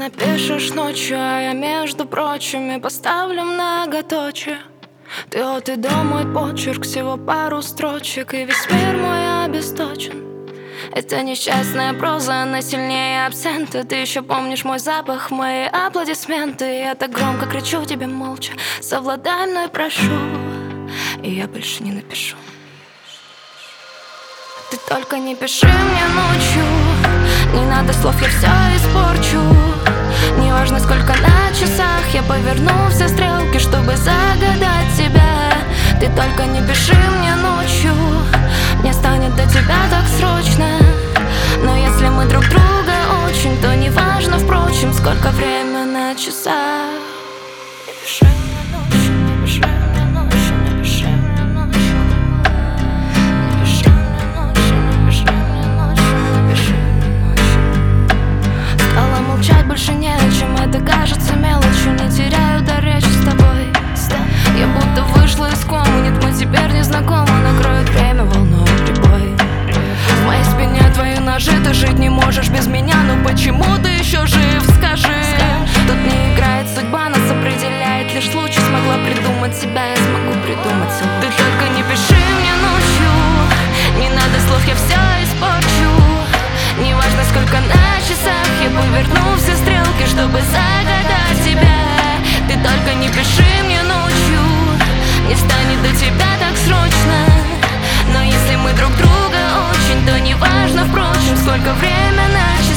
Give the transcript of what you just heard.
напишешь ночью, а я, между прочими, поставлю многоточие. Ты от и до мой почерк, всего пару строчек, и весь мир мой обесточен. Это несчастная проза, она сильнее абсента. Ты еще помнишь мой запах, мои аплодисменты. Я так громко кричу тебе молча: совладай мной, прошу. И я больше не напишу. Ты только не пиши мне ночью, не надо слов, я все испорчу. Неважно, сколько на часах, я поверну все стрелки, чтобы загадать тебя. Ты только не пиши мне ночью, мне станет до тебя так срочно. Но если мы друг друга очень, то неважно, впрочем, сколько время на часах. Не пиши мне ночью, не пиши мне ночью, не пиши мне ночью. Не пиши мне ночью, не пиши мне ночью, не пиши мне ночью. Стала молчать больше не о чем, это кажется мелочью. Не теряю до речи с тобой. Я будто вышла из комы, нет, мы теперь не знакомы. Накроет время волной прибой. В моей спине твои ножи, ты жить не можешь без меня. Но почему ты еще жив, скажи? Тут не играет судьба, нас определяет лишь случай. Смогла придумать себя, я смогу придумать себя. Ты только не пиши мне ночью, не надо слов, я все испорчу. Неважно, сколько на часах, я поверну все стрелки, чтобы загадать тебя. Ты только не пиши мне ночью, не станет до тебя так срочно. Но если мы друг друга очень, то неважно, впрочем, сколько время на часах.